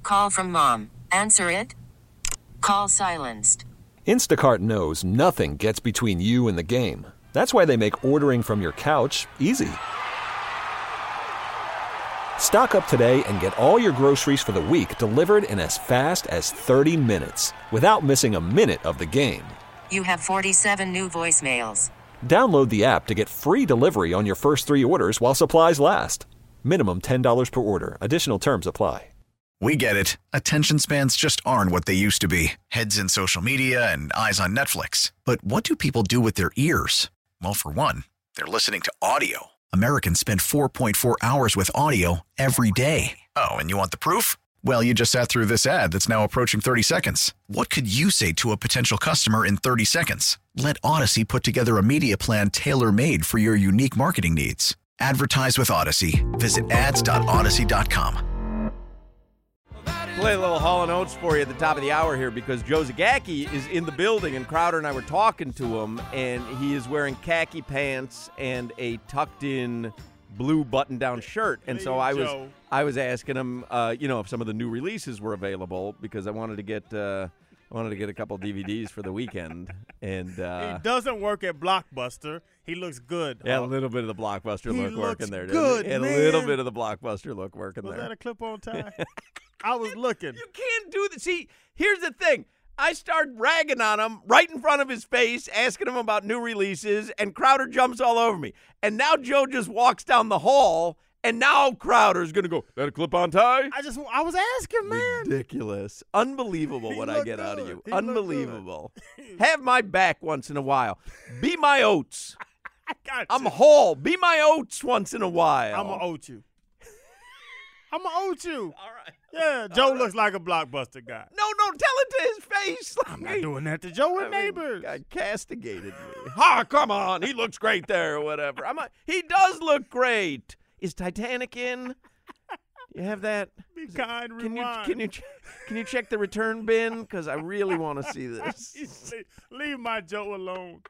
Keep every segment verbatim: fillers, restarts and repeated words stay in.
Call from mom. Answer it. Call silenced. Instacart knows nothing gets between you and the game. That's why they make ordering from your couch easy. Stock up today and get all your groceries for the week delivered in as fast as thirty minutes without missing a minute of the game. You have forty-seven new voicemails. Download the app to get free delivery on your first three orders while supplies last. Minimum ten dollars per order. Additional terms apply. We get it. Attention spans just aren't what they used to be. Heads in social media and eyes on Netflix. But what do people do with their ears? Well, for one, they're listening to audio. Americans spend four point four hours with audio every day. Oh, and you want the proof? Well, you just sat through this ad that's now approaching thirty seconds. What could you say to a potential customer in thirty seconds? Let Odyssey put together a media plan tailor-made for your unique marketing needs. Advertise with Odyssey. Visit ads dot odyssey dot com. Play a little Hall and Oates for you at the top of the hour here because Joe Zagacki is in the building, and Crowder and I were talking to him, and he is wearing khaki pants and a tucked-in blue button-down shirt. And so I was I was asking him, uh, you know, if some of the new releases were available because I wanted to get uh, I wanted to get a couple D V Ds for the weekend. And uh, he doesn't work at Blockbuster. He looks good. Yeah, a little bit of the Blockbuster he look working there. Good, and man. a little bit of the Blockbuster look working was there. Was that a clip-on tie? I was looking. You can't do that. See, here's the thing. I start ragging on him right in front of his face, asking him about new releases, and Crowder jumps all over me. And now Joe just walks down the hall, and now Crowder's going to go, that a clip-on tie? I just, I was asking, man. Ridiculous. Unbelievable He what I get good. out of you. He Unbelievable. Have my back once in a while. Be my Oates. I got you. I'm Hall. Be my Oates once in a while. I'm going to oat you. I'm going to oat you. All right. Yeah, Joe right. looks like a Blockbuster guy. No, no, tell it to his face. I'm not doing that to Joe. We're I mean, neighbors. God castigated me. Ha, come on. He looks great there or whatever. I'm a, he does look great. Is Titanic in? You have that? Be kind, can you, rewind. can you ch- can you check the return bin? Because I really want to see this. Leave my Joe alone.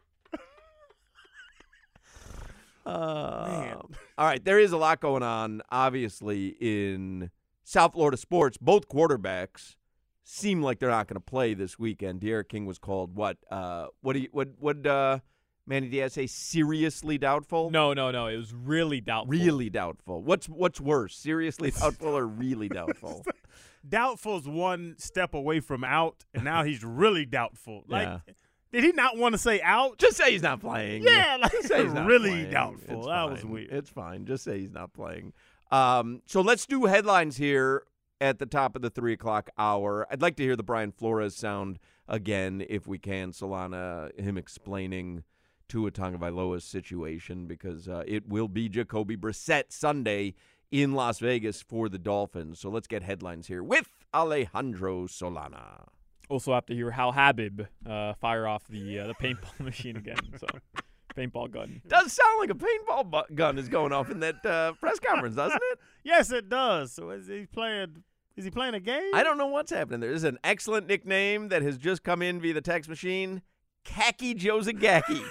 Uh, Man. All right, there is a lot going on, obviously, in South Florida sports. Both quarterbacks seem like they're not going to play this weekend. D'Eriq King was called what? Uh, what do you what what? Uh, Manny Diaz say seriously doubtful? No, no, no. It was really doubtful. Really doubtful. What's what's worse, seriously doubtful or really doubtful? Doubtful's one step away from out, and now he's really doubtful. Like, Yeah. did he not want to say out? Just say he's not playing. Yeah, like Just say he's not really playing. doubtful. It's that fine. was weird. It's fine. Just say he's not playing. Um, so let's do headlines here at the top of the three o'clock hour. I'd like to hear the Brian Flores sound again, if we can, Solana, him explaining Tua Tagovailoa's situation, because uh, it will be Jacoby Brissett Sunday in Las Vegas for the Dolphins. So let's get headlines here with Alejandro Solana. Also have to hear Hal Habib uh, fire off the uh, the paintball machine again. So paintball gun. Does sound like a paintball bu- gun is going off in that uh, press conference, doesn't it? Yes, it does. So is he playing? Is he playing a game? I don't know what's happening there. This is an excellent nickname that has just come in via the text machine. Khaki Joe Zagacki.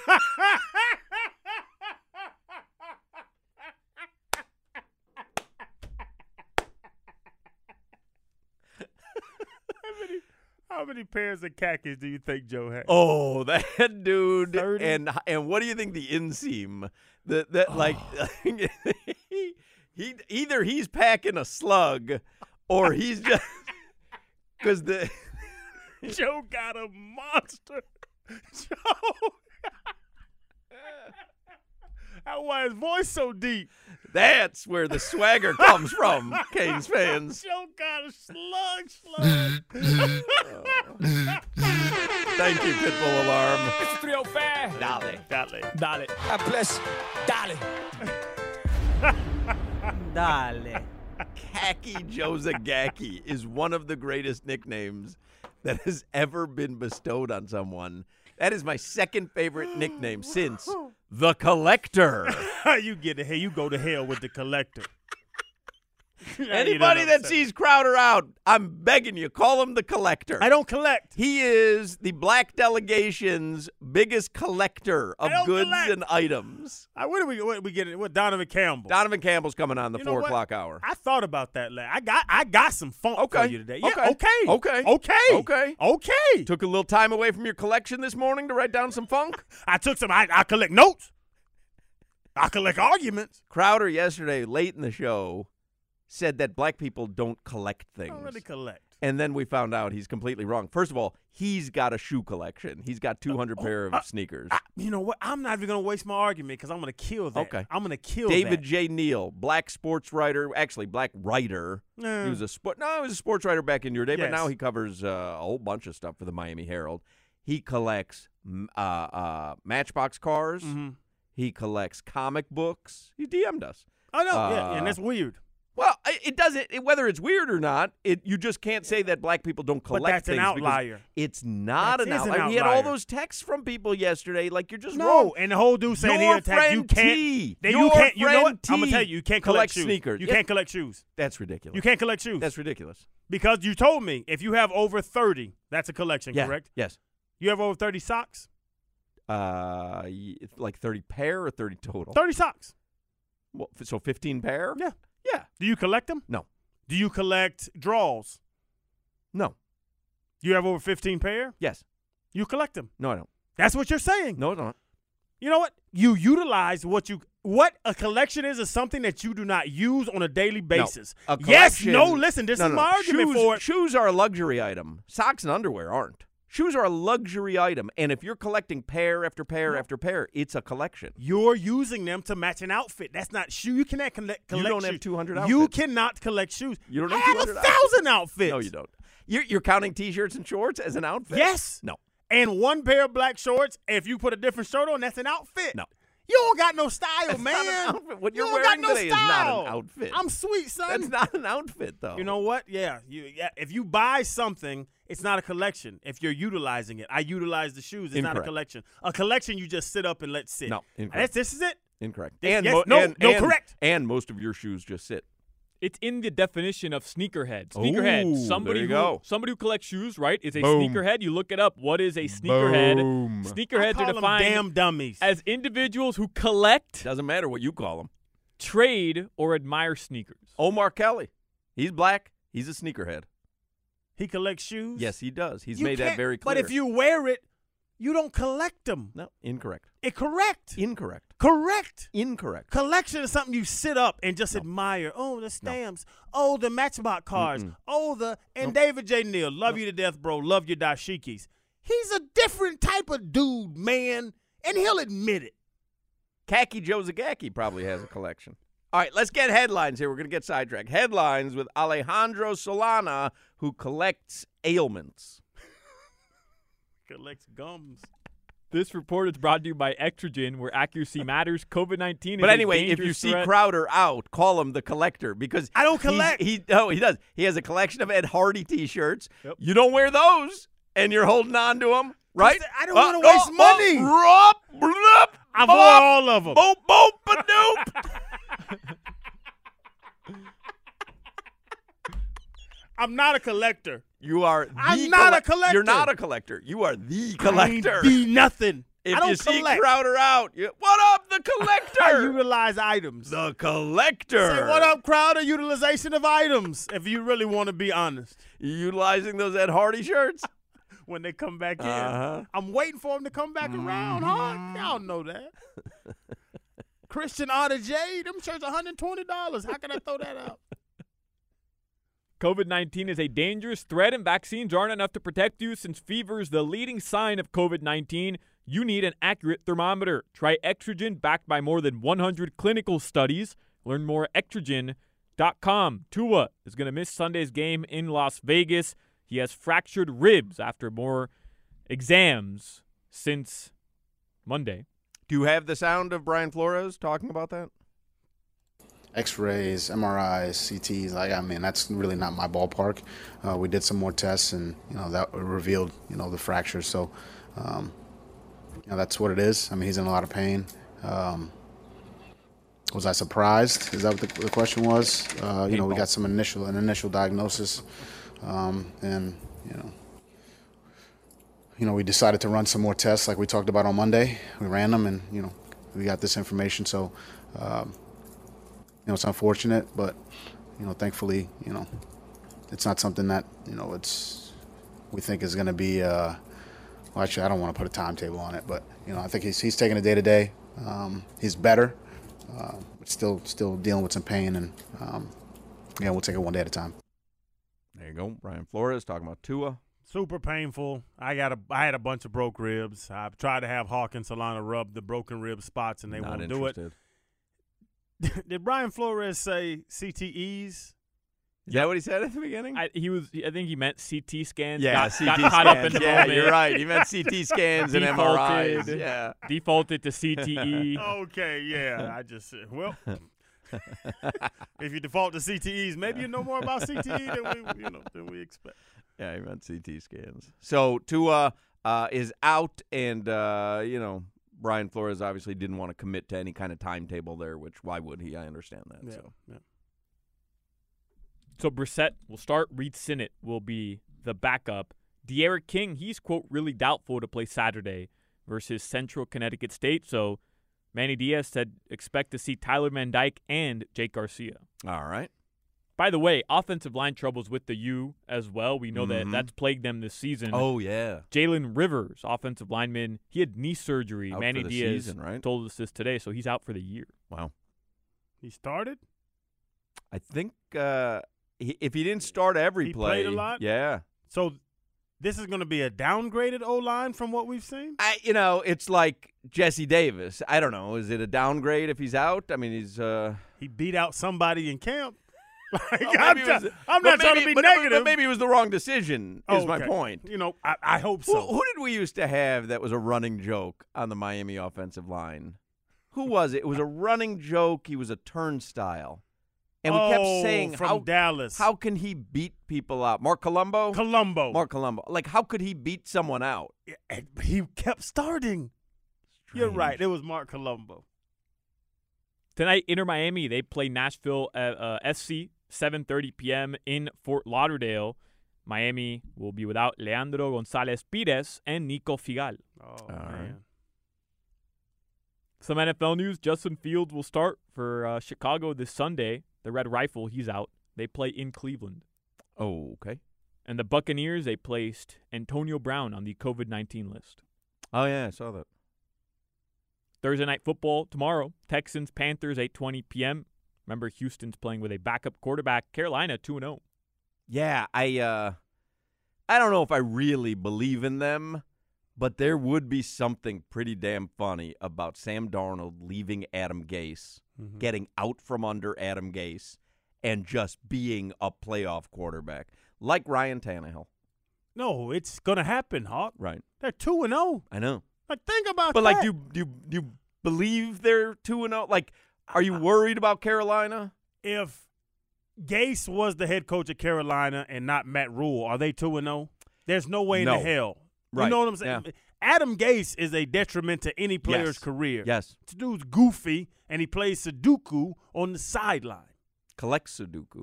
How many pairs of khakis do you think Joe had? Oh, that dude. thirty? And and what do you think the inseam? That that like he, he either he's packing a slug or he's just because the Joe got a monster. Joe. That's why his voice so deep. That's where the swagger comes from, Canes fans. Joe got a slug, slug. Thank you, Pitbull Alarm. It's three oh five. Dale. Dale. Dale. God bless. Dale. Dale. Khaki Joe Zagacki is one of the greatest nicknames that has ever been bestowed on someone. That is my second favorite nickname since The Collector. You get to hell. You go to hell with the collector. Anybody that sees Crowder out, I'm begging you, call him the collector. I don't collect. He is the black delegation's biggest collector of goods collect. and items. I, what do we what we get? What Donovan Campbell? Donovan Campbell's coming on the You know four what? o'clock hour. I thought about that. la- I got I got some funk Okay. for you today. Yeah, Okay. okay. Okay. Okay. Okay. Okay. Took a little time away from your collection this morning to write down some funk. I took some. I, I collect notes. I collect arguments. Crowder yesterday, late in the show, said that black people don't collect I things. don't really collect. And then we found out he's completely wrong. First of all, he's got a shoe collection. He's got two hundred oh, pair of uh, sneakers. I, you know what? I'm not even gonna waste my argument because I'm gonna kill that. Okay. I'm gonna kill David that. J. Neal, black sports writer, actually black writer. Nah. He was a sport. No, he was a sports writer back in your day, but Yes. now he covers uh, a whole bunch of stuff for the Miami Herald. He collects mm, uh, uh, Matchbox cars. Mhm. He collects comic books. He D M'd us. Oh no, yeah, Uh, and that's weird. Well, it it doesn't. It, whether it's weird or not, it you just can't say that black people don't collect But that's an things because outlier. It's not That an is an outlier. He had all outlier. those texts from people yesterday. Like you're just No, wrong. and the whole dude saying Your he attacked you friend can't. T. Then Your you can't. You know friend what? I'm gonna T tell you, you can't collect collects shoes. sneakers. You Yeah. can't collect shoes. That's ridiculous. You can't collect shoes. That's ridiculous. Because you told me if you have over thirty, that's a collection, Yeah. correct? Yes. You have over thirty socks? Uh, y- like thirty pair or thirty total. thirty socks. Well, f- so fifteen pair. Yeah. Yeah. Do you collect them? No. Do you collect draws? No. You have over fifteen pair? Yes. You collect them. No, I don't. That's what you're saying. No, I don't. You know what? You utilize what you what a collection is is something that you do not use on a daily basis. A yes, collection- no, listen, this no, is no, my no. argument shoes, for it. Shoes are a luxury item. Socks and underwear aren't. Shoes are a luxury item, and if you're collecting pair after pair No. after pair, it's a collection. You're using them to match an outfit. That's not shoe. You cannot collect. You collect don't have shoes. two hundred You outfits. cannot collect shoes. You don't I have have two hundred a thousand outfits. No, you don't. You're, you're counting T-shirts and shorts as an outfit? Yes. No. And one pair of black shorts. If you put a different shirt on, that's an outfit. No. You don't got no style, That's man. not an outfit. What you you're don't wearing got no today is style. not an outfit. I'm sweet, son. That's not an outfit, though. You know what? Yeah, you. Yeah. If you buy something, it's not a collection. If you're utilizing it, I utilize the shoes. It's not a Incorrect. collection. A collection, you just sit up and let sit. No, incorrect. That's, this is it. Incorrect. This- and yes, mo- no, and, no, and- correct. And most of your shoes just sit. It's in the definition of sneakerhead. Sneakerhead. Ooh, somebody there you who go. somebody who collects shoes, right, is a Boom. sneakerhead. You look it up. What is a sneakerhead? Boom. I Sneakerheads call are them defined damn dummies. as individuals who collect, Doesn't matter what you call them. trade, or admire sneakers. Omar Kelly. He's black. He's a sneakerhead. He collects shoes. Yes, he does. He's You made that can't- very clear. But if you wear it, you don't collect them. No, incorrect. It correct. Incorrect. Correct. Incorrect. Collection is something you sit up and just No. admire. Oh, the stamps. Oh, the Matchbox cars. Mm-mm. Oh, the and Nope. David J. Neal. Love you to death, bro. Love your dashikis. He's a different type of dude, man, and he'll admit it. Khaki Joe Zagacki probably has a collection. All right, let's get headlines here. We're going to get sidetracked. Headlines with Alejandro Solana, who collects ailments. Collects gums. This report is brought to you by Extrogen, where accuracy matters. COVID nineteen is But a anyway, if you dangerous see threat. Crowder out, call him the collector because I don't he's- collect. He no, he does. He has a collection of Ed Hardy T-shirts. Yep. You don't wear those, and you're holding on to them, right? I don't wanna waste money. Rup, rup, I've bop, worn all of them. Boop, boop, a doop. I'm not a collector. You are. The I'm not a collector. You're not a collector. You are the I collector. ain't be nothing. if I don't you see collect. Crowder out, you, what up, the collector? I utilize items. the collector. Say, what up, Crowder? Utilization of items, if you really want to be honest. You utilizing those Ed Hardy shirts? When they come back in. Uh-huh. I'm waiting for them to come back around, huh? Y'all know that. Christian Otter J, them shirts one hundred twenty dollars. How can I throw that out? COVID nineteen is a dangerous threat, and vaccines aren't enough to protect you. Since fever is the leading sign of COVID nineteen, you need an accurate thermometer. Try Extrogen, backed by more than one hundred clinical studies. Learn more at extrogen dot com. Tua is going to miss Sunday's game in Las Vegas. He has fractured ribs after more exams since Monday. Do you have the sound of Brian Flores talking about that? X-rays, M R Is, C Ts. Like I mean, that's really not my ballpark. Uh, we did some more tests, and you know that revealed you know the fracture. So, um, you know that's what it is. I mean, he's in a lot of pain. Um, Was I surprised? Is that what the, the question was? Uh, you know, we Paintball. got some initial an initial diagnosis, um, and you know, you know, we decided to run some more tests, like we talked about on Monday. We ran them, and you know, we got this information. So, um, you know, it's unfortunate, but you know, thankfully, you know, it's not something that you know it's we think is going to be. Uh, well, actually, I don't want to put a timetable on it, but you know, I think he's he's taking it day to day. Um, he's better. Uh, but still, still dealing with some pain, and um, yeah, we'll take it one day at a time. There you go, Brian Flores talking about Tua. Super painful. I got a. I had a bunch of broke ribs. I've tried to have Hawk and Solana rub the broken rib spots, and they Not won't interested. do it. Did Brian Flores say C T Es? Is that what he said at the beginning? I, he was. I think he meant C T scans. yeah, got, C T got scans. caught up in the yeah, moment. you're right. He meant C T scans and M R Is. Defaulted. Yeah. Defaulted to C T E. Okay, yeah. I just said, well, if you default to C T Es, maybe you know more about C T E than we, you know, than we expect. Yeah, he meant C T scans. So Tua uh, is out, and uh, you know Brian Flores obviously didn't want to commit to any kind of timetable there. Which why would he? I understand that. Yeah, So yeah. So Brissett will start. Reed Sinnett will be the backup. De'Aaron King, he's, quote, really doubtful to play Saturday versus Central Connecticut State. So Manny Diaz said expect to see Tyler Van Dyke and Jake Garcia. all right. By the way, offensive line troubles with the U as well. We know Mhm. that that's plagued them this season. Oh yeah. Jalen Rivers, offensive lineman, he had knee surgery. Out Manny for the Diaz season, right? told us this today, so he's out for the year. Wow. He started. I think uh, he, if he didn't start every He play, played a lot? yeah. So this is going to be a downgraded O line from what we've seen. I, you know, it's like Jesse Davis. I don't know. Is it a downgrade if he's out? I mean, he's. Uh, He beat out somebody in camp. Like, well, I'm, maybe it was- try- I'm but not trying to maybe- be but, negative. But maybe it was the wrong decision. Is my Okay. point. You know, I, I hope Who, so. who did we used to have that was a running joke on the Miami offensive line? Who was it? It was a running joke. He was a turnstile. And we kept Oh, saying, from how, Dallas. how can he beat people out? Mark Colombo? Colombo. Mark Colombo. Like, how could he beat someone out? Yeah, he kept starting. You're Strange. right. It was Mark Colombo. Tonight, Inter Miami, they play Nashville at uh, S C, seven thirty p.m. in Fort Lauderdale. Miami will be without Leandro Gonzalez Pires and Nico Figal. Oh, All man. right. Some N F L news. Justin Fields will start for uh, Chicago this Sunday. The Red Rifle, he's out. They play in Cleveland. Oh, okay. And the Buccaneers, they placed Antonio Brown on the COVID nineteen list. Oh, yeah, I saw that. Thursday night football tomorrow. Texans, Panthers, eight twenty p.m. Remember, Houston's playing with a backup quarterback. Carolina, two and oh. Yeah, I uh I don't know if I really believe in them, but there would be something pretty damn funny about Sam Darnold leaving Adam Gase, Mm-hmm. getting out from under Adam Gase, and just being a playoff quarterback. Like Ryan Tannehill. No, it's going to happen, Hawk. Right. They're two and oh. I know. Like, think about But that. like do you do you, do you believe they're two and oh? Like, are you worried about Carolina? If Gase was the head coach of Carolina and not Matt Rule, are they two and oh? There's no way No. in the hell. Right. You know what I'm saying? Yeah. Adam Gase is a detriment to any player's Yes. career. Yes. This dude's goofy, and he plays Sudoku on the sideline. Collect Sudoku.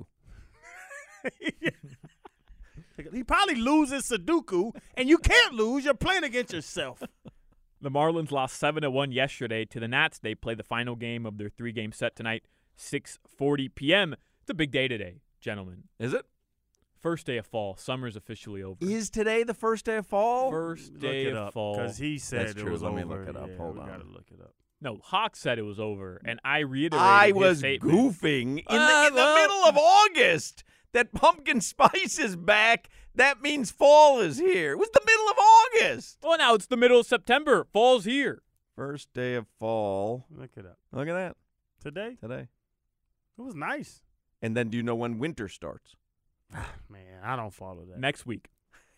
He probably loses Sudoku, and you can't lose. You're playing against yourself. The Marlins lost seven to one yesterday to the Nats. They play the final game of their three-game set tonight, six forty p.m. It's a big day today, gentlemen. Is it? First day of fall. Summer's officially over. Is today the first day of fall? First Look day it of up, fall. because he said That's it true. was Let me over. look it up. Yeah, Hold we on. gotta look it up. No, Hawk said it was over, and I reiterated I his was statement. goofing in, the, Uh, in the well- middle of August. That pumpkin spice is back. That means fall is here. It was the middle of August. Well, now it's the middle of September. Fall's here. First day of fall. Look it up. Look at that. Today, Today. it was nice. And then do you know when winter starts? Man, I don't follow that. Next week.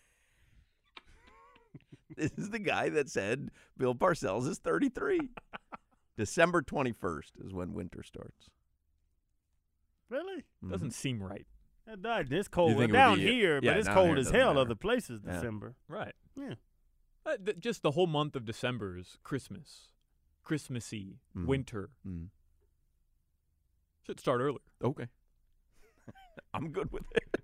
This is the guy that said Bill Parcells is thirty-three. December twenty-first is when winter starts. Really? Mhm. Doesn't seem right. It does. It's cold You think it would down be- here, yeah, but it's down cold here it as doesn't hell matter. other places Yeah. December. Right. Yeah. Uh, th- just the whole month of December is Christmas. Christmassy. Mhm. Winter. Mm. Should start earlier. Okay. I'm good with it.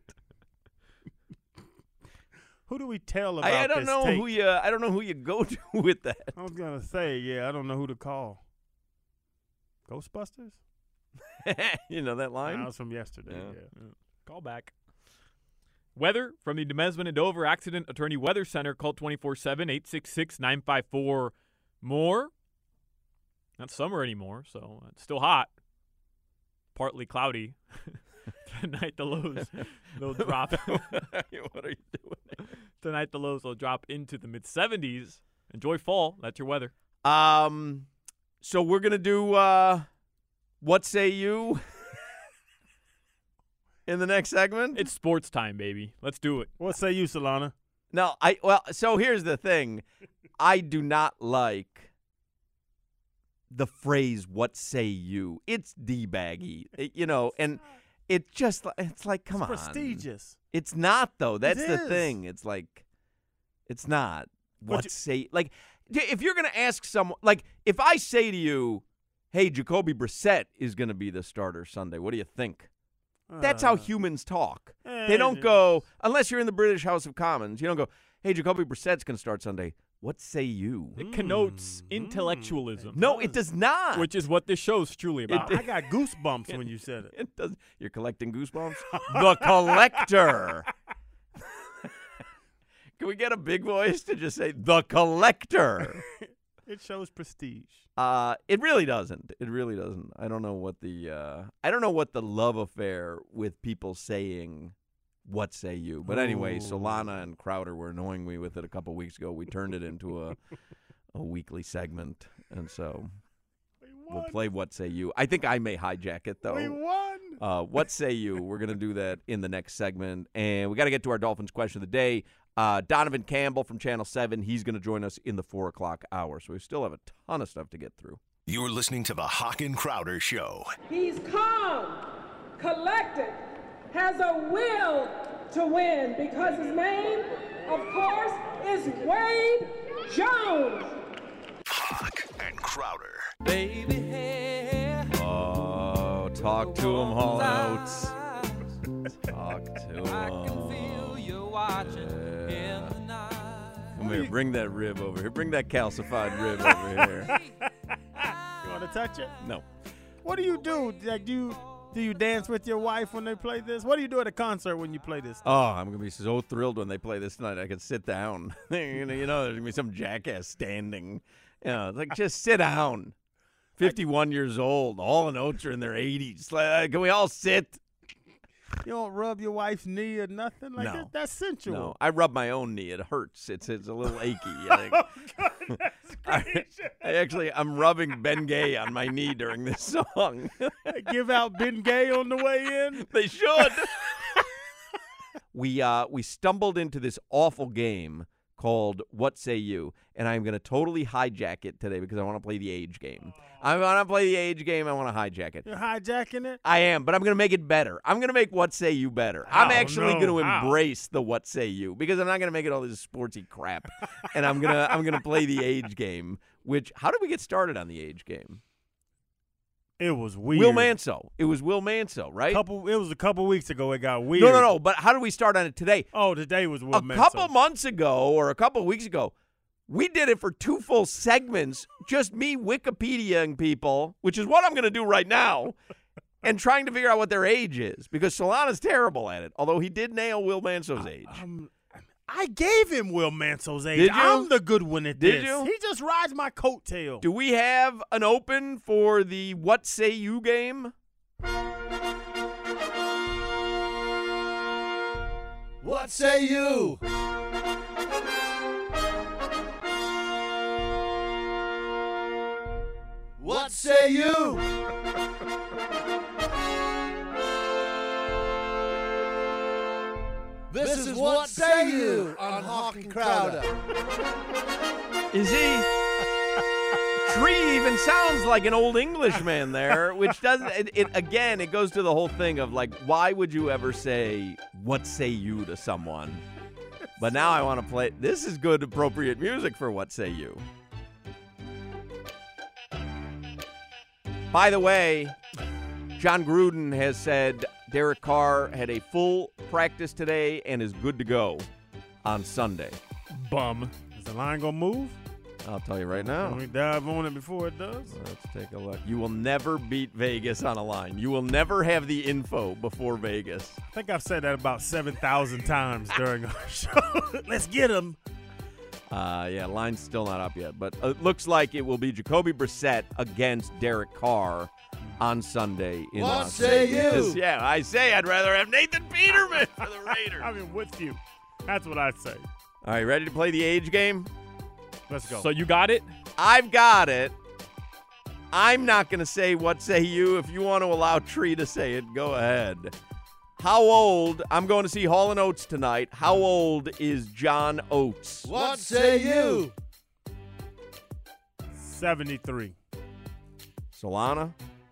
Who do we tell about I, I don't this know take? who you. I don't know who you go to with that. I was gonna say, yeah, I don't know who to call. Ghostbusters? You know that line? That was from yesterday. Yeah. Yeah. Yeah. Call back. Weather from the Demesman and Dover Accident Attorney Weather Center. Call twenty-four seven, eight six six, nine five four. More. Not summer anymore, so it's still hot. Partly cloudy. Tonight the lows they'll drop. What are you doing? Tonight the lows will drop into the mid seventies. Enjoy fall. That's your weather. Um, so we're gonna do uh, what say you in the next segment? It's sports time, baby. Let's do it. What say you, Solana? No, I well. So here's the thing, I do not like the phrase "what say you." It's d-baggy, It- you know, and it just it's like, come It's on, prestigious. It's not though. That's It the is. thing. It's like, it's not. But What you- say like if you're gonna ask someone, like if I say to you, "Hey, Jacoby Brissett is gonna be the starter Sunday. What do you think?" That's how Uh, humans talk. eh, They don't yeah. go, unless you're in the British House of Commons, you don't go, "Hey, Jacoby Brissett's going to start Sunday. What say you?" It connotes Mm, intellectualism, No, it does not. which is what this show's truly about. I got goosebumps when you said it. It does. You're collecting goosebumps? The Collector. Can we get a big voice to just say, The Collector? It shows prestige. Uh, it really doesn't. It really doesn't. I don't know what the uh, I don't know what the love affair with people saying "what say you." But anyway, Ooh. Solana and Crowder were annoying me with it a couple weeks ago. We turned it into a a weekly segment, and so We we'll won. play "what say you." I think I may hijack it We though. won. Uh, what say you? We're gonna do that in the next segment, and we got to get to our Dolphins question of the day. Uh, Donovan Campbell from Channel seven, he's going to join us in the four o'clock hour. So we still have a ton of stuff to get through. You're listening to the Hawk and Crowder Show. He's calm, collected, has a will to win because his name, of course, is Wade Jones. Hawk and Crowder. Oh, talk to him, Hall Notes. Talk to him. Yeah. Come here, bring that rib over here. Bring that calcified rib over here. You want to touch it? No. What do you do? Like, do you do you dance with your wife when they play this? What do you do at a concert when you play this? Oh, I'm going to be so thrilled when they play this tonight. I can sit down. you know, you know, there's going to be some jackass standing. You know, it's like, just sit down. fifty-one years old. All the notes are in their eighties. Like, can we all sit? You don't rub your wife's knee or nothing like No. that. That's sensual. No, I rub my own knee. It hurts. It's it's a little achy. I, think. I, I actually I'm rubbing Ben Gay on my knee during this song. They give out Ben Gay on the way in. They should. we uh we stumbled into this awful game called What Say You, and I'm going to totally hijack it today because I want to play the age game. I want to play the age game. I want to hijack it. You're hijacking it? I am, but I'm going to make it better. I'm going to make What Say You better. I'm Oh, actually no. going to How? embrace the What Say You because I'm not going to make it all this sportsy crap. and I'm going to I'm going to play the age game, which how did we get started on the age game? It was weird. Will Manso. It was Will Manso, right? Couple. It was a couple weeks ago. It got weird. no, no, no, but how did we start on it today? Oh, today was Will a Manso. couple months ago or a couple weeks ago, we did it for two full segments, just me Wikipediaing people, which is what I'm going to do right now, and trying to figure out what their age is because Solana's terrible at it, although he did nail Will Manso's age. Um, I gave him Will Manso's age. Did you? I'm the good one at Did this. you? He just rides my coattail. Do we have an open for the What Say You game? What say you? What say you? This is What Say You on Hawk and Crowder. Is he? Tree even sounds like an old Englishman there, which doesn't. It, it again, it goes to the whole thing of like, why would you ever say "What say you" to someone? But now I want to play. This is good, appropriate music for "What say you." By the way, John Gruden has said Derek Carr had a full practice today and is good to go on Sunday. Bum. Is the line going to move? I'll tell you right now. Can we dive on it before it does? Let's take a look. You will never beat Vegas on a line. You will never have the info before Vegas. I think I've said that about seven thousand times during our show. Let's get him. Uh, yeah, line's still not up yet, but it looks like it will be Jacoby Brissett against Derek Carr on Sunday in What Las say Vegas. you? Yeah, I say I'd rather have Nathan Peterman for the Raiders. I'm with you. That's what I'd say. All right, ready to play the age game? Let's go. So you got it? I've got it. I'm not going to say what say you. If you want to allow Tree to say it, go ahead. How old, I'm going to see Hall and Oates tonight. How old is John Oates? What say you? seventy-three. Solana?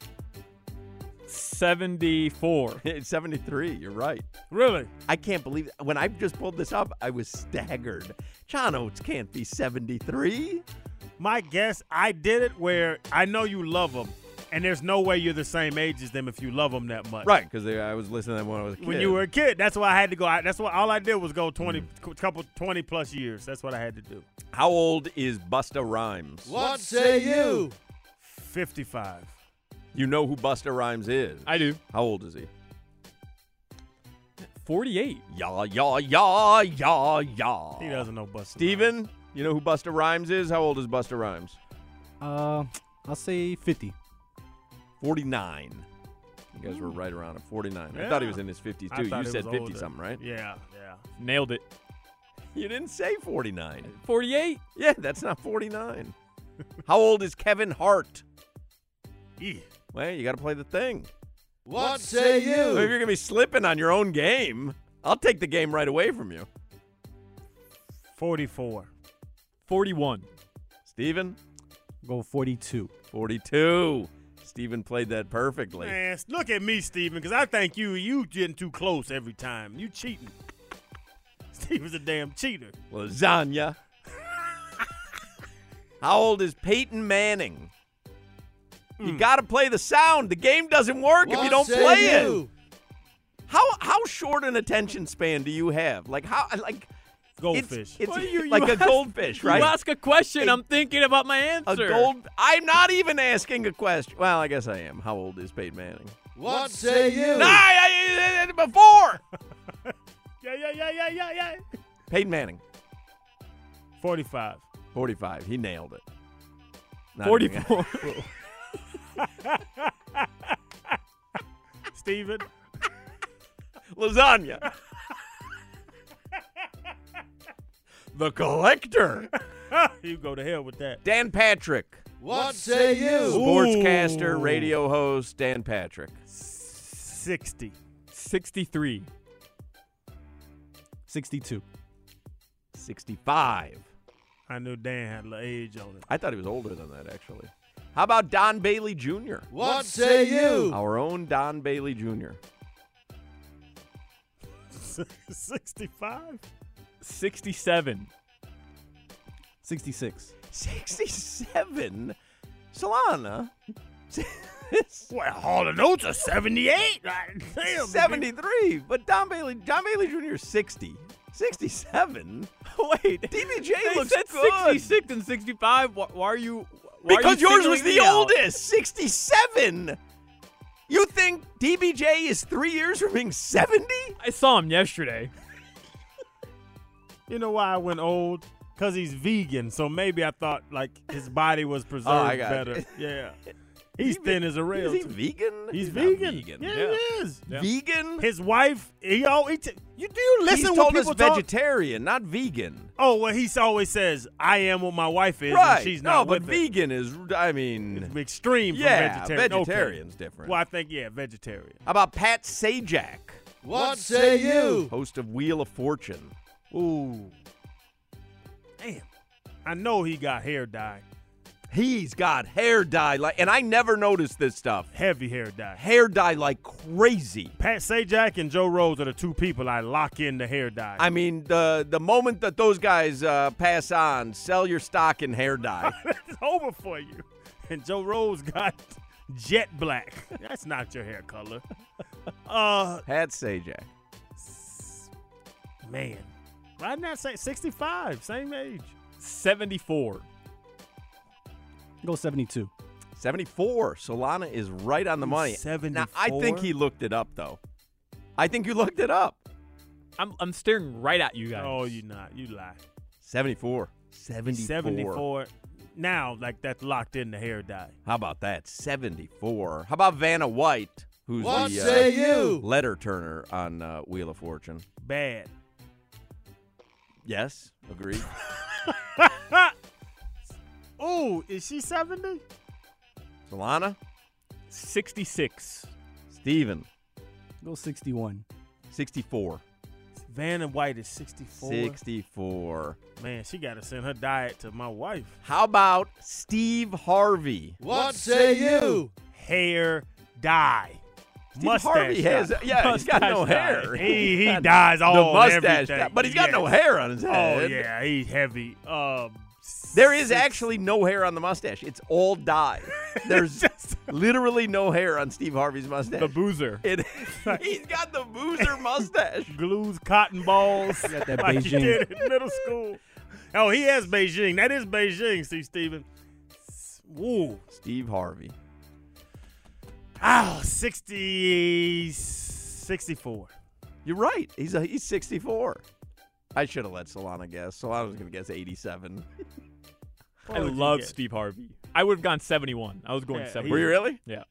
seventy-four. seventy-three, you're right. Really? I can't believe it. When I just pulled this up, I was staggered. John Oates can't be seventy-three. My guess, I did it where I know you love them, and there's no way you're the same age as them if you love them that much. Right, because I was listening to them when I was a kid. When you were a kid, that's why I had to go. That's why all I did was go twenty, mm. couple twenty plus years. That's what I had to do. How old is Busta Rhymes? What say you? fifty-five. You know who Busta Rhymes is? I do. How old is he? forty-eight. Yeah, yeah, yeah, yeah, yeah. He doesn't know Busta. Steven, Rhymes. you know who Busta Rhymes is? How old is Busta Rhymes? Uh, I'll say fifty. forty-nine. You guys were right around at forty-nine. Yeah. I thought he was in his fifties, I too. thought You it said was fifty-something, right? Yeah, yeah. Nailed it. You didn't say forty-nine. forty-eight. Yeah, that's not forty-nine. How old is Kevin Hart? Yeah. Well, you got to play the thing. What say If you're you? going to be slipping on your own game, I'll take the game right away from you. forty-four. forty-one. Steven? Go forty-two. forty-two. Steven played that perfectly. Man, look at me, Steven, because I think you you getting too close every time. You cheating. Steven's a damn cheater. Lasagna. How old is Peyton Manning? You Mm. got to play the sound. The game doesn't work if you What don't say play it. you? How how short an attention span do you have? Like how like Goldfish. It's, it's Well, you- you like a ask- goldfish, right? You ask a question, A- I'm thinking about my a answer. gold. I'm not even asking a question. Well, I guess I am. How old is Peyton Manning? What say you? Nah, I, I, I, before. Yeah, yeah, yeah, yeah, yeah, yeah. Peyton Manning, forty-five. forty-five. He nailed it. Not even- forty-four. Steven. Lasagna. The Collector. You go to hell with that. Dan Patrick. What say you? Sportscaster, Ooh. radio host, Dan Patrick. sixty. sixty-three. sixty-two. sixty-five. I knew Dan had a little age on it. I thought he was older than that, actually. How about Don Bailey Junior? What say you? Our own Don Bailey Junior sixty-five. sixty-seven. sixty-six. sixty-seven? Solana? Well, Hall and Oates are seventy-eight. Damn, seventy-three. But Don Bailey, Don Bailey Junior is sixty. sixty-seven? Wait. D B J They looks said good. sixty-six and sixty-five. Why, why are you? Why are Because you yours was singling the me out? oldest. sixty-seven. You think D B J is three years from being seventy? I saw him yesterday. You know why I went old? Because he's vegan, so maybe I thought like his body was preserved Oh, I got better. it. Yeah. He's thin as a rail. Is he too. vegan? He's, not vegan. vegan. Yeah, Yeah. he is. Yeah. Vegan? His wife, he always t- you do you listen He's when told us people talk? vegetarian, not vegan. Oh, well, he always says, "I am what my wife is, Right. and she's no, not but with it." vegan is, I mean, It's extreme yeah, from vegetarian. Okay. vegetarian's different. Well, I think yeah, vegetarian. How about Pat Sajak, What say you? host of Wheel of Fortune? Ooh, damn! I know he got hair dye, He's got hair dye, like, and I never noticed this stuff. heavy hair dye. Hair dye like crazy. Pat Sajak and Joe Rose are the two people I lock in the hair dye. I mean, the the moment that those guys uh, pass on, sell your stock in hair dye. It's over for you. And Joe Rose got jet black. That's not your hair color. Uh, Hat say, Jack. man, why didn't I say sixty-five? Same age. seventy-four. Go seventy-two. seventy-four. Solana is right on the money. Now, I think he looked it up, though. I think you looked it up. I'm I'm staring right at you guys. Oh, you not. You lie. seventy-four. seventy-four. seventy-four. Now, like that's locked in the hair dye. How about that? seventy-four. How about Vanna White, who's What the say uh, you? letter turner on uh, Wheel of Fortune? Bad. Yes, agreed. Oh, is she seventy? Solana? sixty-six. Steven? Go sixty-one. sixty-four. Vanna White is sixty-four. sixty-four. Man, she got to send her diet to my wife. How about Steve Harvey? What say you? Hair dye. Steve Mustache Harvey has, dye. yeah, he's got no Mustache hair. dye. He, he Got dyes all the mustache everything. dye, but he's got Yes. no hair on his head. Oh, yeah, he's heavy. Um, There is six- actually no hair on the mustache. It's all dye. There's Just- literally no hair on Steve Harvey's mustache. The boozer. It, he's got the boozer mustache. glues cotton balls got that like you Beijing. did in middle school. Oh, he has Beijing. That is Beijing, see, Steven. Woo. Steve Harvey. Oh, sixty, sixty-four. You're right. He's a, he's sixty-four. I should have let Solana guess. Solana was going to guess eighty-seven. I would you love guess? Steve Harvey. I would have gone seventy-one. I was going Yeah, seventy. Were you really? Yeah.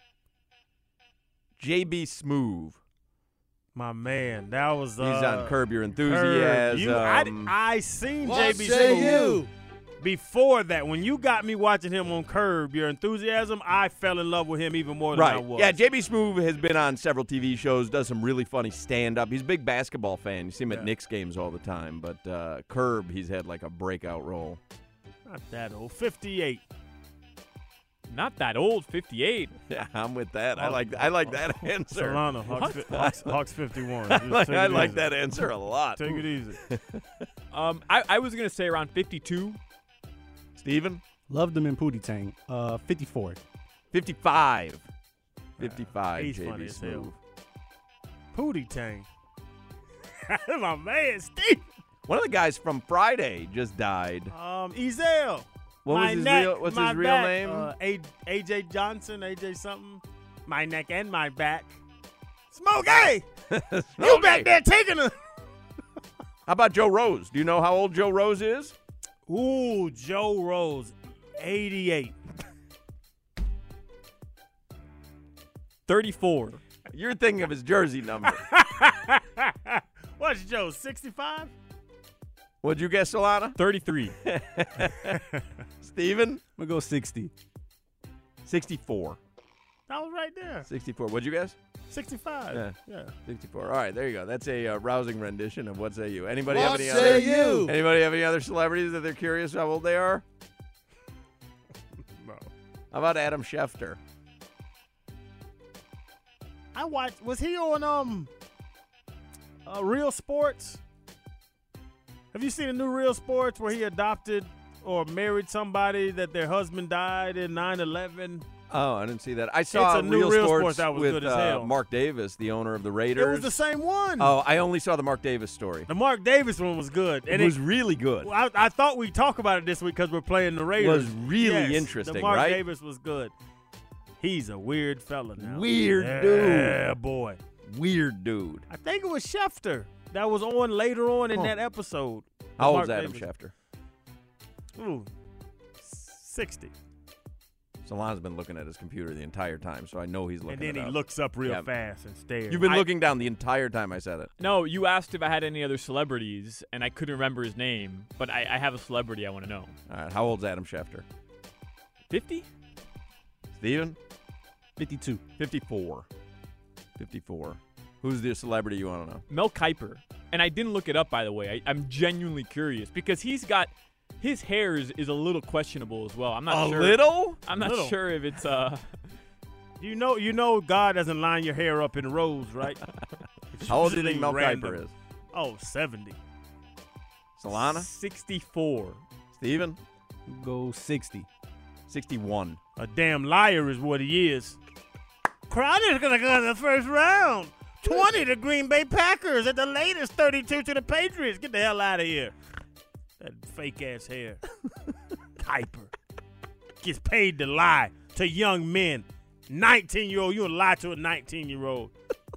J B Smoove. My man, that was uh, He's on Curb Your Curb. Enthusiasm. You, I, I seen What J B say Smoove you? before that. When you got me watching him on Curb Your Enthusiasm, I fell in love with him even more than I Right. was. Yeah, J B Smoove has been on several T V shows, does some really funny stand-up. He's a big basketball fan. You see him at Yeah. Knicks games all the time. But uh, Curb, he's had like a breakout role. Not that old. fifty-eight. Not that old, fifty-eight. Yeah, I'm with that. I like I like that answer. Solana, Hawks, fi- Hawks, Hawks fifty-one. I Just like, take I it like easy. that answer a lot. Take it easy. Um, I, I was going to say around fifty-two. Steven? Loved him in Pootie Tang. Uh, fifty-four. fifty-five. fifty-five, He's J B funny as hell. Smoove. Pootie Tang. My man, Steve. One of the guys from Friday just died. Um, Ezel. What my was his neck, real what's my his real back. name? Uh, A- AJ Johnson, A J something. My neck and my back. Smokey! You Okay. back there taking a. How about Joe Rose? Do you know how old Joe Rose is? Ooh, Joe Rose, eighty-eight. thirty-four. You're thinking of his jersey number. What's Joe, sixty-five? What'd you guess, Solana? thirty-three. Steven? I'm going to go sixty. sixty-four. I was right there. sixty-four. What'd you guess? sixty-five. Yeah. Yeah. sixty-four. All right, there you go. That's a uh, rousing rendition of What Say You. Anybody have What any say other? you? Anybody have any other celebrities that they're curious how old they are? No. How about Adam Schefter? I watched. Was he on um, uh, Real Sports? Have you seen a new Real Sports where he adopted or married somebody that their husband died in nine eleven? Oh, I didn't see that. I saw It's a new Real, Real Sports, Sports that was with good as uh, hell. Mark Davis, the owner of the It Raiders. was the same one. Oh, I only saw the Mark Davis story. The Mark Davis one was good. It And was really good. I, I thought we'd talk about it this week because we're playing the Raiders. was really Yes, interesting, The Mark right? Davis was good. He's a weird fella now. Weird yeah, dude. Yeah, boy. Weird dude. I think it was Schefter that was on later on in Huh. that episode. How Mark old's Adam Davis. Schefter? Ooh, sixty. Solana's been looking at his computer the entire time, so I know he's looking And then it he up. looks up real Yeah. fast and stares. You've been I- looking down the entire time I said it. No, you asked if I had any other celebrities, and I couldn't remember his name, but I, I have a celebrity I want to know. All right, how old's Adam Schefter? fifty? Steven? fifty-two. fifty-four. fifty-four. Who's the celebrity you want to know? Mel Kiper. And I didn't look it up, by the way. I, I'm genuinely curious because he's got his hair is, is a little questionable as well. I'm not A sure. little? I'm not Little. sure if it's uh. You know, you know, God doesn't line your hair up in rows, right? It's How old do you usually think Mel random. Kiper is? Oh, seventy. Solana? sixty-four. Steven? Go sixty. sixty-one. A damn liar is what he is. Crowder's going to go in the first round. twenty to Green Bay Packers. At the latest, thirty-two to the Patriots. Get the hell out of here. That fake-ass hair. Kuiper. Gets paid to lie to young men. nineteen-year-old. You lie to a nineteen-year-old.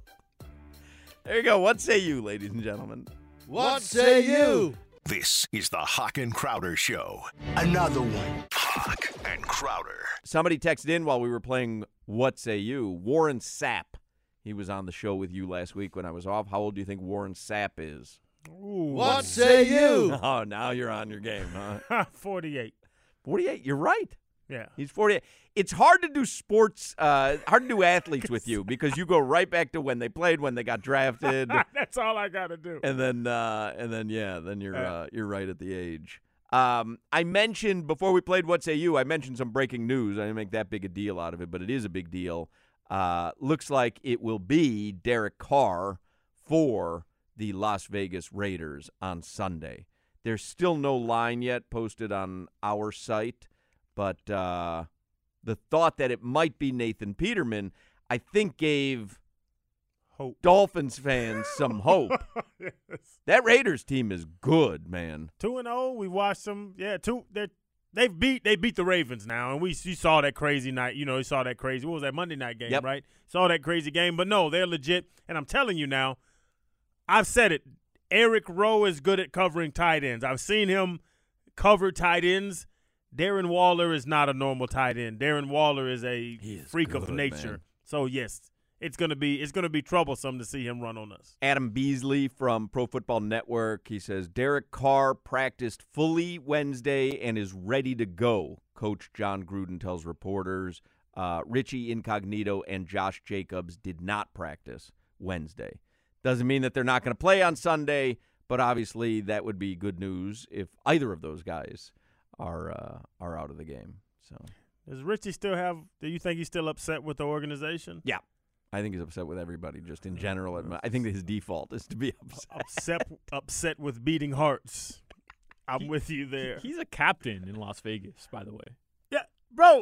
There you go. What say you, ladies and gentlemen? What say you? This is the Hawk and Crowder Show. Another one. Hawk and Crowder. Somebody texted in while we were playing What Say You. Warren Sapp. He was on the show with you last week when I was off. How old do you think Warren Sapp is? Ooh. What say you? Oh, now you're on your game, huh? forty-eight. forty-eight. You're right. Yeah. He's forty-eight. It's hard to do sports, uh, hard to do athletes with you because you go right back to when they played, when they got drafted. That's all I got to do. And then, uh, and then, yeah, then you're uh, you're right at the age. Um, I mentioned before we played What Say You, I mentioned some breaking news. I didn't make that big a deal out of it, but it is a big deal. Uh, looks like it will be Derek Carr for the Las Vegas Raiders on Sunday. There's still no line yet posted on our site, but uh, the thought that it might be Nathan Peterman, I think gave hope. Dolphins fans some hope. Yes. That Raiders team is good, man. Two and zero. We watched them. Yeah, two. They they've beat they beat the Ravens now, and we you saw that crazy night. You know, you saw that crazy. What was that Monday night game? Yep. Right? Saw that crazy game. But no, they're legit. And I'm telling you now, I've said it. Eric Rowe is good at covering tight ends. I've seen him cover tight ends. Darren Waller is not a normal tight end. Darren Waller is a is freak good, of nature. man. So yes, it's gonna be it's gonna be troublesome to see him run on us. Adam Beasley from Pro Football Network, he says, Derek Carr practiced fully Wednesday and is ready to go, Coach John Gruden tells reporters. Uh, Richie Incognito and Josh Jacobs did not practice Wednesday. Doesn't mean that they're not going to play on Sunday, but obviously that would be good news if either of those guys are uh, are out of the game. So, does Richie still have – do you think he's still upset with the organization? Yeah. I think he's upset with everybody just in general. I think that his default is to be upset. Upset, upset with beating hearts. I'm He- with you there. He's a captain in Las Vegas, by the way. Yeah, bro.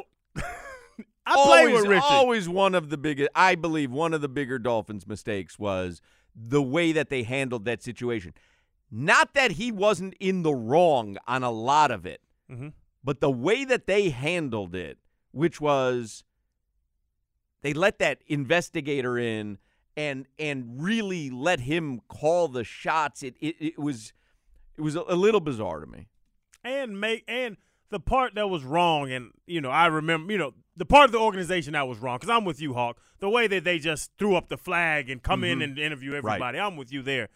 I play always, with Richie. Always one of the biggest – I believe one of the bigger Dolphins' mistakes was the way that they handled that situation. Not that he wasn't in the wrong on a lot of it, Mm-hmm. but the way that they handled it, which was they let that investigator in and and really let him call the shots. It it, it was it was a, a little bizarre to me. And make and the part that was wrong, and you know, I remember, you know, the part of the organization that was wrong, because I'm with you, Hawk. The way that they just threw up the flag and come Mm-hmm. in and interview everybody, right. I'm with you there.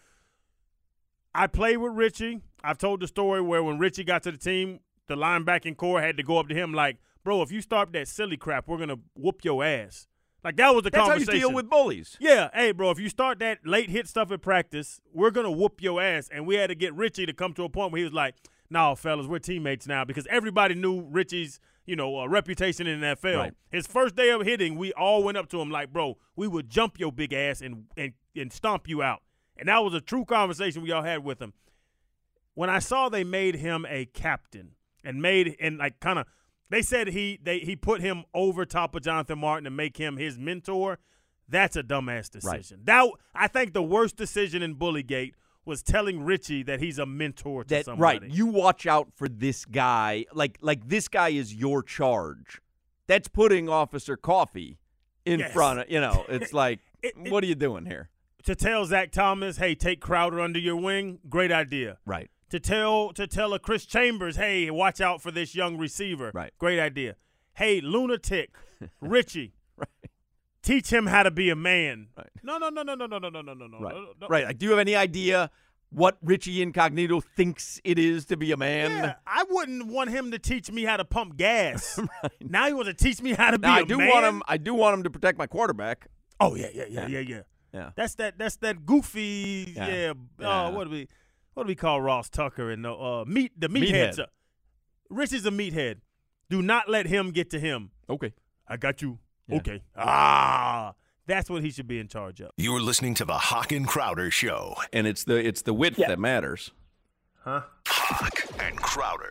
I played with Richie. I've told the story where when Richie got to the team, the linebacking core had to go up to him like, bro, if you start that silly crap, we're going to whoop your ass. Like, that was the That's conversation. how you deal with bullies. Yeah. Hey, bro, if you start that late hit stuff at practice, we're going to whoop your ass. And we had to get Richie to come to a point where he was like, no, fellas, we're teammates now, because everybody knew Richie's, you know, uh, reputation in the N F L. Right. His first day of hitting, we all went up to him like, bro, we would jump your big ass and, and, and stomp you out. And that was a true conversation we all had with him. When I saw they made him a captain and made and like kind of they said he they he put him over top of Jonathan Martin and make him his mentor, that's a dumbass decision. Right. That I think the worst decision in Bullygate was telling Richie that he's a mentor to that, somebody. Right. You watch out for this guy. Like like this guy is your charge. That's putting Officer Coffee in yes. front of, you know, it's like, it, it, what are you doing here? To tell Zach Thomas, hey, take Crowder under your wing, great idea. Right. To tell to tell a Chris Chambers, hey, watch out for this young receiver. Right. Great idea. Hey, lunatic, Richie. Right. Teach him how to be a man. Right. No, no, no, no, no, no, no, no, no, no, Right. no, no. Right. Like, do you have any idea what Richie Incognito thinks it is to be a man? Yeah, I wouldn't want him to teach me how to pump gas. Right. Now he wants to teach me how to Now, be I a do man. want him. I do want him to protect my quarterback. Oh yeah, yeah, yeah, yeah, yeah. Yeah. That's that. That's that goofy. Yeah. Yeah. Yeah. Uh, what do we? What do we call Ross Tucker and the uh, meat? The Meathead. meatheads. Rich is a meathead. Do not let him get to him. Okay. I got you. Yeah. Okay. Ah, that's what he should be in charge of. You're listening to the Hawk and Crowder Show. And it's the it's the width Yeah. that matters. Huh? Hawk and Crowder.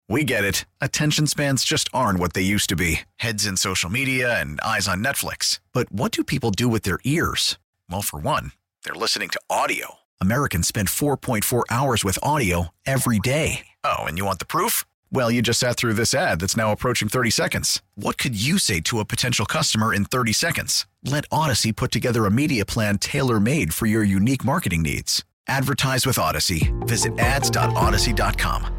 We get it. Attention spans just aren't what they used to be. Heads in social media and eyes on Netflix. But what do people do with their ears? Well, for one, they're listening to audio. Americans spend four point four hours with audio every day. Oh, and you want the proof? Well, you just sat through this ad that's now approaching thirty seconds. What could you say to a potential customer in thirty seconds? Let Odyssey put together a media plan tailor-made for your unique marketing needs. Advertise with Odyssey. Visit ads dot odyssey dot com.